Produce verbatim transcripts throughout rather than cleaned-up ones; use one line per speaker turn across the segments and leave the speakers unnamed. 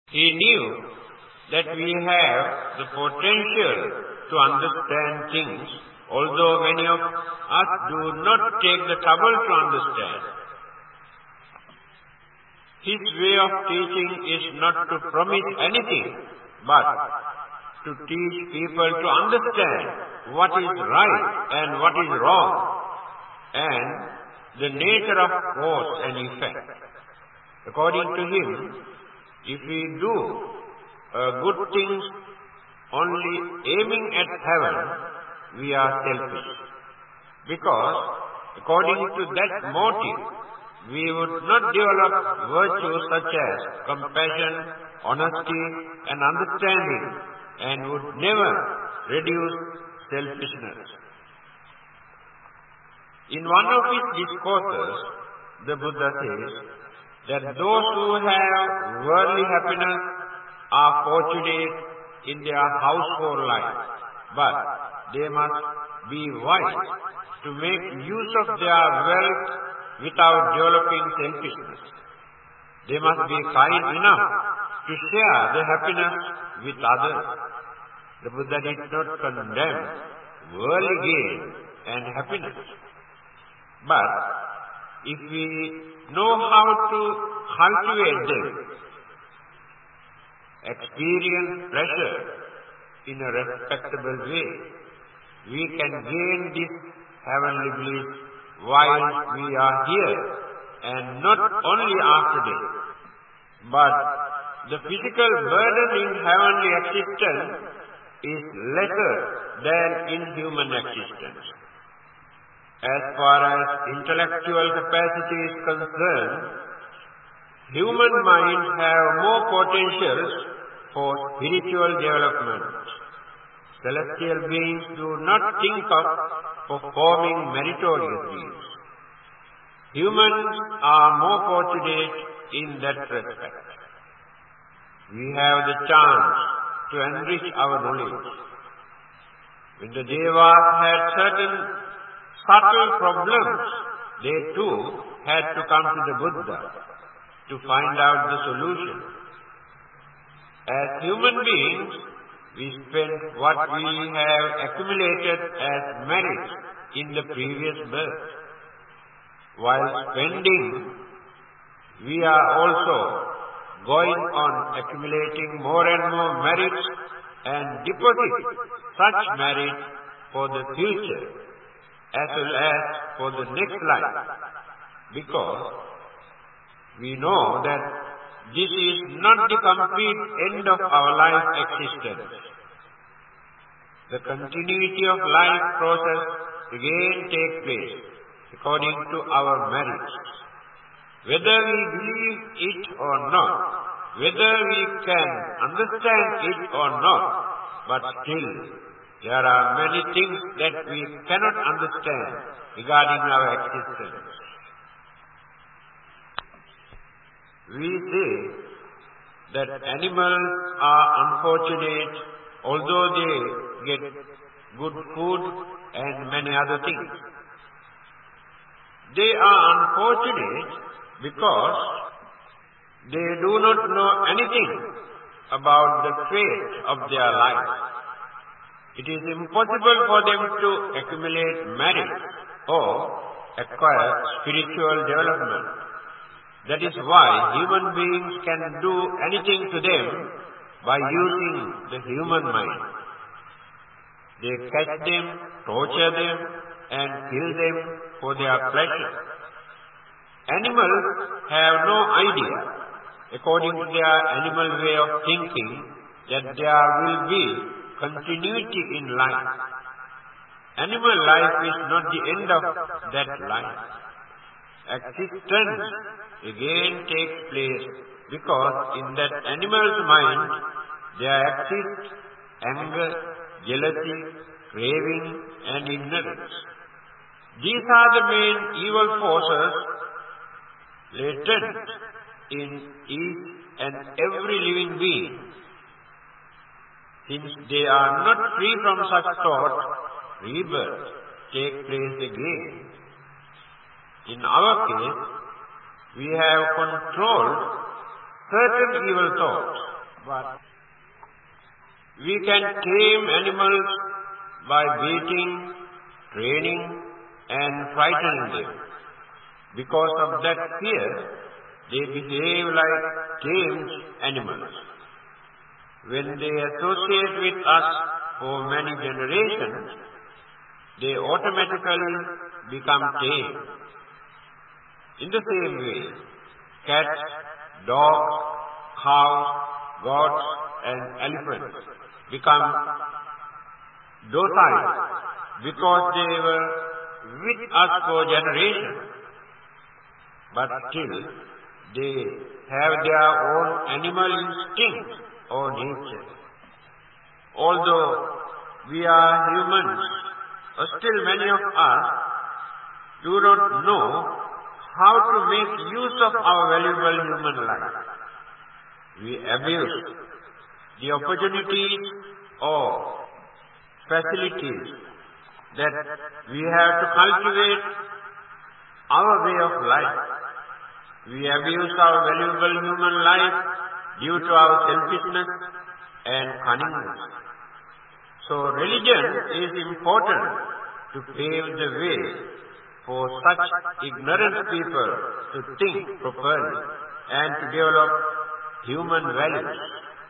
He knew that we have the potential to understand things, although many of us do not take the trouble to understand. His way of teaching is not to promise anything, but to teach people to understand what is right and what is wrong, and the nature of cause and effect. According to him, if we do uh, good things only aiming at heaven, we are selfish. Because according to that motive, we would not develop virtues such as compassion, honesty and understanding, and would never reduce selfishness. In one of his discourses, the Buddha says that those who have worldly happiness are fortunate in their household life, but they must be wise to make use of their wealth without developing selfishness. They must be kind enough to share the happiness with others. The Buddha did not condemn worldly gain and happiness. But if we know how to cultivate them, experience pleasure in a respectable way, we can gain this heavenly bliss while we are here, and not only after death. But the physical burden in heavenly existence is lesser than in human existence. As far as intellectual capacity is concerned, human minds have more potentials for spiritual development. Celestial beings do not think of performing meritorious deeds. Humans are more fortunate in that respect. We have the chance to enrich our knowledge. When the Devas had certain subtle problems, they too had to come to the Buddha to find out the solution. As human beings, we spend what we have accumulated as merit in the previous birth. While spending, we are also going on accumulating more and more merits and deposit such merit for the future as well as for the next life, because we know that this is not the complete end of our life existence. The continuity of life process again takes place according to our merits. Whether we believe it or not, whether we can understand it or not, but still there are many things that we cannot understand regarding our existence. We say that animals are unfortunate although they get good food and many other things. They are unfortunate because they do not know anything about the fate of their life. It is impossible for them to accumulate merit or acquire spiritual development. That is why human beings can do anything to them by using the human mind. They catch them, torture them, and kill them for their pleasure. Animals have no idea, according to their animal way of thinking, that there will be continuity in life. Animal life is not the end of that life. Existence again takes place because in that animal's mind there exists anger, jealousy, craving and ignorance. These are the main evil forces latent in each and every living being. Since they are not free from such thought, rebirth takes place again. In our case, we have controlled certain evil thoughts But we can tame animals by beating, training, and frightening them. Because of that fear, they behave like tamed animals. When they associate with us for many generations, they automatically become tame. In the same way, cats, dogs, cows, goats, and elephants become docile because they were with us for generations. But still, they have their own animal instinct or nature. Although we are humans, still many of us do not know how to make use of our valuable human life. We abuse the opportunities or facilities that we have to cultivate our way of life. We abuse our valuable human life due to our selfishness and cunningness. So religion is important to pave the way for such ignorant people to think properly and to develop human values.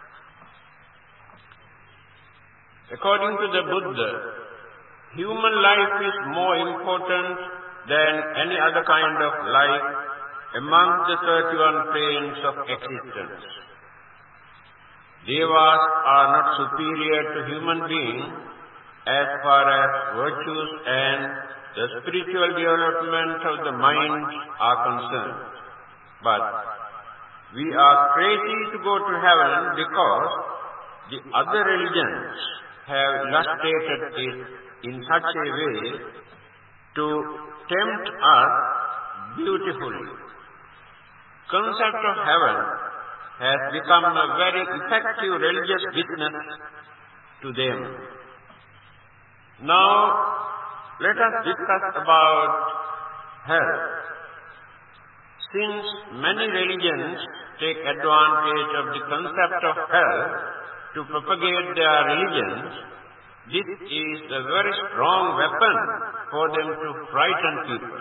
According to the Buddha, human life is more important than any other kind of life among the thirty-one planes of existence. Devas are not superior to human beings as far as virtues and the spiritual development of the mind are concerned. But we are crazy to go to heaven because the other religions have illustrated it in such a way to tempt us beautifully. Concept of heaven has become a very effective religious business to them. Now, let us discuss about hell. Since many religions take advantage of the concept of hell to propagate their religions, this is a very strong weapon for them to frighten people.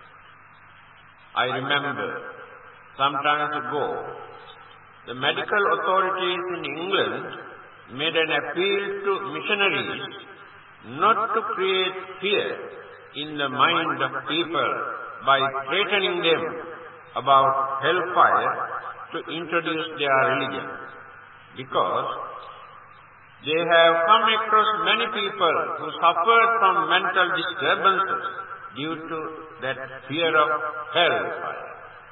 I remember some time ago, the medical authorities in England made an appeal to missionaries not to create fear in the mind of people by threatening them about hellfire to introduce their religion, because they have come across many people who suffered from mental disturbances due to that fear of hellfire.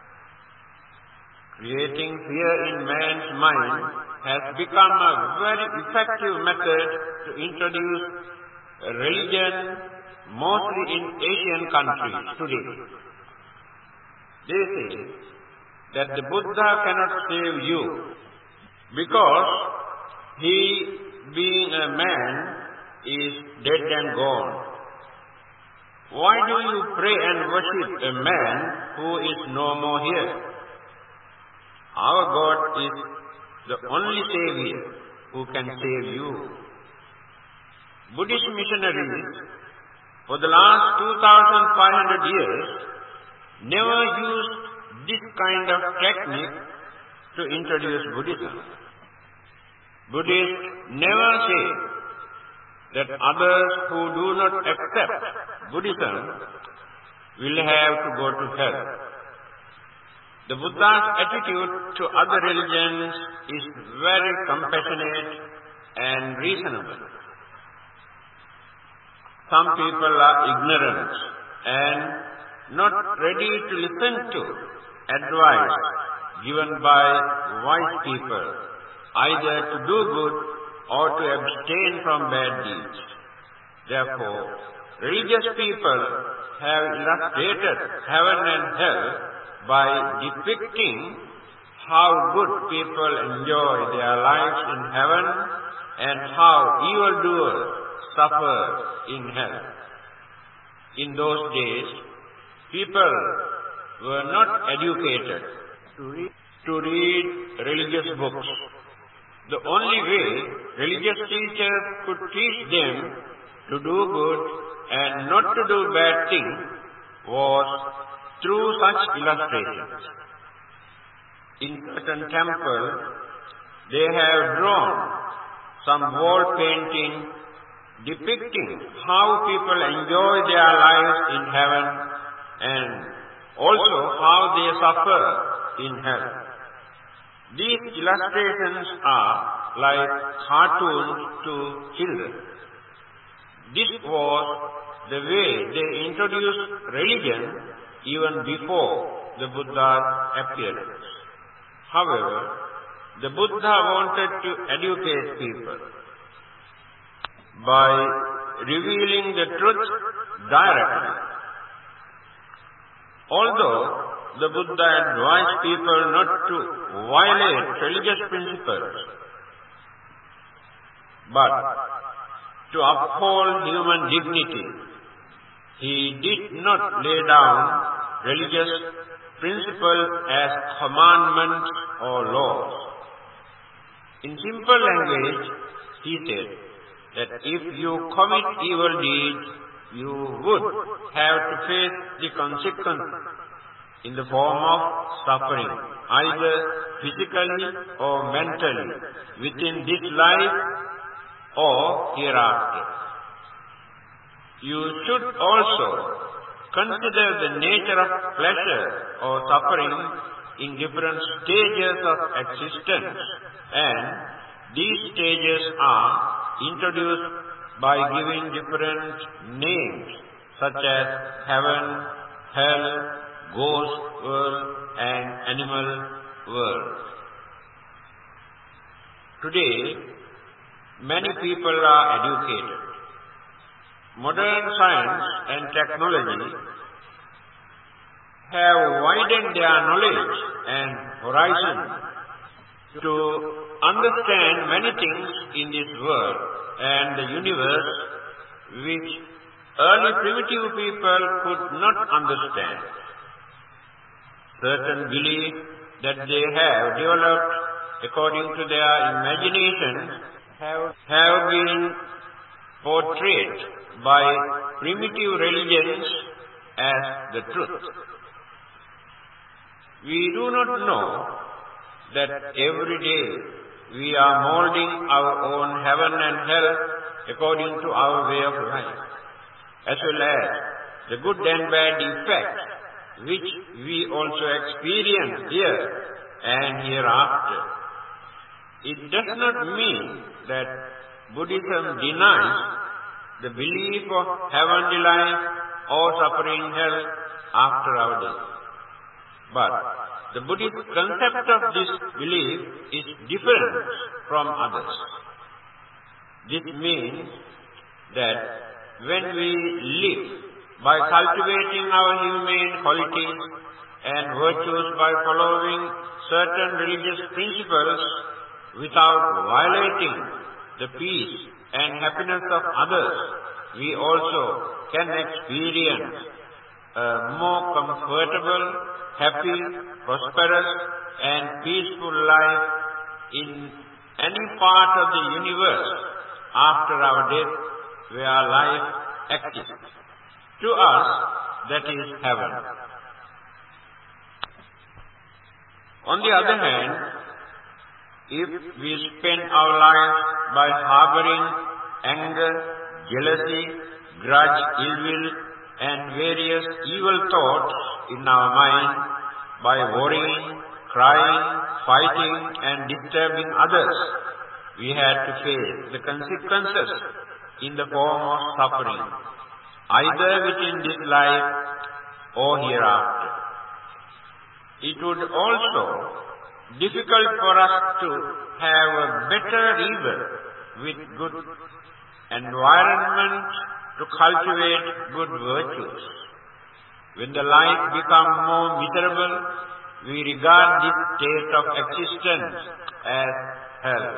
Creating fear in man's mind has become a very effective method to introduce religion, mostly in Asian countries today. They say that the Buddha cannot save you because he, being a man, is dead and gone. Why do you pray and worship a man who is no more here? Our God is the only Savior who can save you. Buddhist missionaries for the last two thousand five hundred years never used this kind of technique to introduce Buddhism. Buddhists never say that others who do not accept Buddhism will have to go to hell. The Buddha's attitude to other religions is very compassionate and reasonable. Some people are ignorant and not ready to listen to advice given by wise people, either to do good or to abstain from bad deeds. Therefore, religious people have illustrated heaven and hell by depicting how good people enjoy their lives in heaven and how evildoers suffer in hell. In those days, people were not educated to read, to read religious books. The only way religious teachers could teach them to do good and not to do bad things was through such illustrations. In certain temples, they have drawn some wall painting depicting how people enjoy their lives in heaven and also how they suffer in hell. These illustrations are like cartoons to children. This was the way they introduced religion even before the Buddha's appearance. However, the Buddha wanted to educate people by revealing the truth directly. Although the Buddha advised people not to violate religious principles, but to uphold human dignity, he did not lay down religious principles as commandments or laws. In simple language, he said that if you commit evil deeds, you would have to face the consequences in the form of suffering, either physically or mentally, within this life or hereafter. You should also consider the nature of pleasure or suffering in different stages of existence, and these stages are introduced by giving different names such as heaven, hell, ghost world and animal world. Today, many people are educated. Modern science and technology have widened their knowledge and horizon to understand many things in this world and the universe which early primitive people could not understand. Certain beliefs that they have developed according to their imagination have, have been portrayed by primitive religions as the truth. We do not know that every day we are molding our own heaven and hell according to our way of life, as well as the good and bad effects which we also experience here and hereafter. It does not mean that Buddhism denies the belief of heavenly life or suffering hell after our death. But the Buddhist concept of this belief is different from others. This means that when we live by cultivating our humane qualities and virtues by following certain religious principles without violating the peace and happiness of others, we also can experience a more comfortable, happy, prosperous and peaceful life in any part of the universe after our death where life exists. To us, that is heaven. On the other hand, if we spend our lives by harboring anger, jealousy, grudge, ill will, and various evil thoughts in our mind, by worrying, crying, fighting, and disturbing others, we had to face the consequences in the form of suffering, either within this life or hereafter. It would also be difficult for us to have a better river with good environment to cultivate good virtues. When the life becomes more miserable, we regard this state of existence as hell.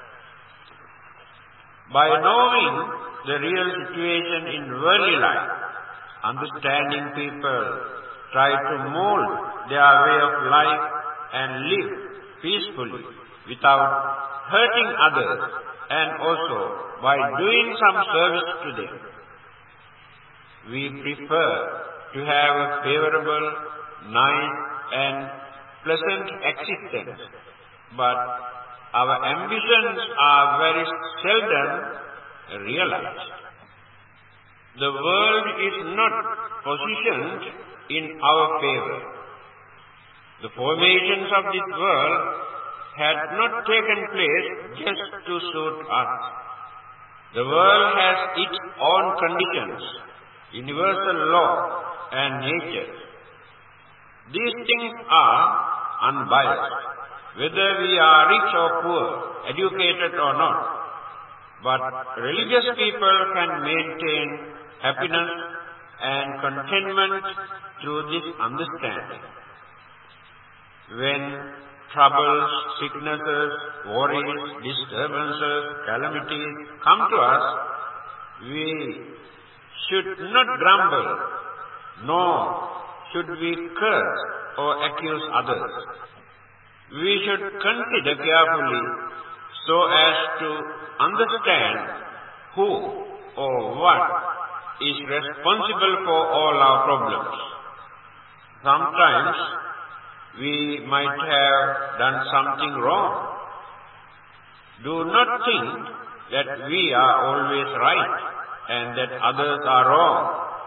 By knowing the real situation in worldly life, understanding people try to mold their way of life and live peacefully without hurting others and also by doing some service to them. We prefer to have a favorable, nice and pleasant existence, but our ambitions are very seldom realized. The world is not positioned in our favor. The formations of this world had not taken place just to suit us. The world has its own conditions, universal law and nature. These things are unbiased, whether we are rich or poor, educated or not. But religious people can maintain happiness and contentment through this understanding. When troubles, sicknesses, worries, disturbances, calamities come to us, we should not grumble, nor should we curse or accuse others. We should consider carefully so as to understand who or what is responsible for all our problems. Sometimes we might have done something wrong. Do not think that we are always right and that others are wrong.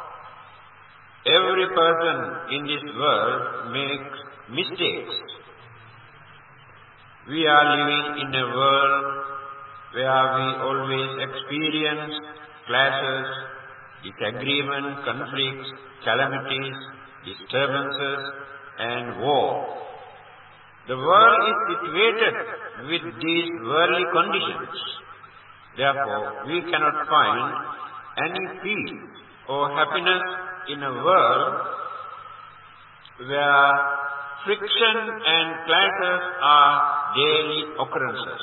Every person in this world makes mistakes. We are living in a world where we always experience clashes, disagreement, conflicts, calamities, disturbances, and war. The world is situated with these worldly conditions. Therefore, we cannot find any peace or happiness in a world where friction and clashes are daily occurrences.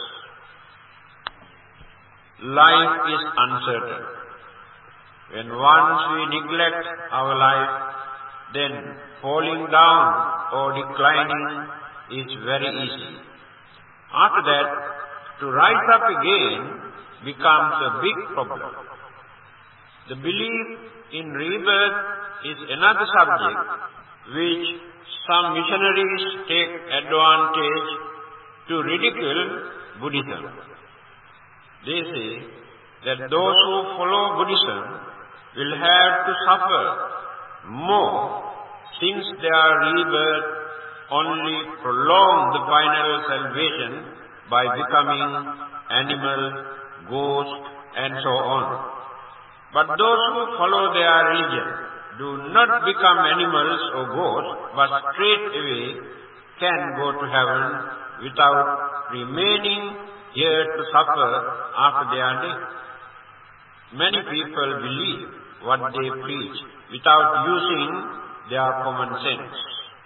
Life is uncertain. When once we neglect our life, then falling down or declining is very easy. After that, to rise up again becomes a big problem. The belief in rebirth is another subject which some missionaries take advantage to ridicule Buddhism. They say that those who follow Buddhism will have to suffer more, since their rebirth only prolongs the final salvation by becoming animal, ghost, and so on. But those who follow their religion do not become animals or ghosts, but straight away can go to heaven without remaining here to suffer after their death. Many people believe what they preach without using their common sense.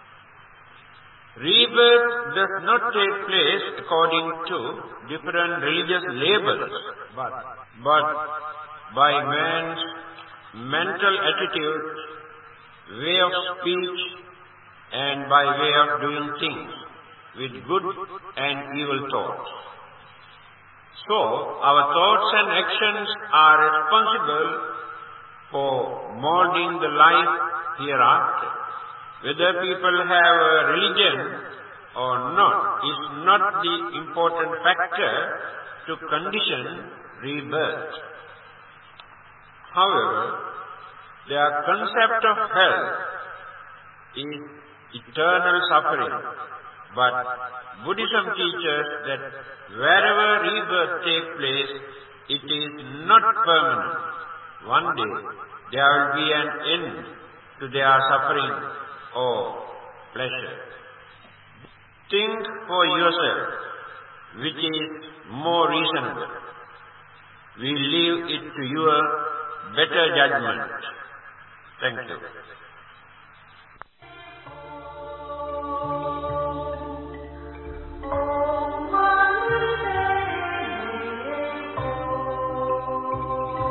Rebirth does not take place according to different religious labels, but, but by man's mental attitude, way of speech, and by way of doing things with good and evil thoughts. So, our thoughts and actions are responsible for molding the life hereafter. Whether people have a religion or not is not the important factor to condition rebirth. However, their concept of hell is eternal suffering, but Buddhism teaches that wherever rebirth takes place, it is not permanent. One day, there will be an end to their suffering or pleasure. Think for yourself which is more reasonable. We leave it to your better judgment. Thank you.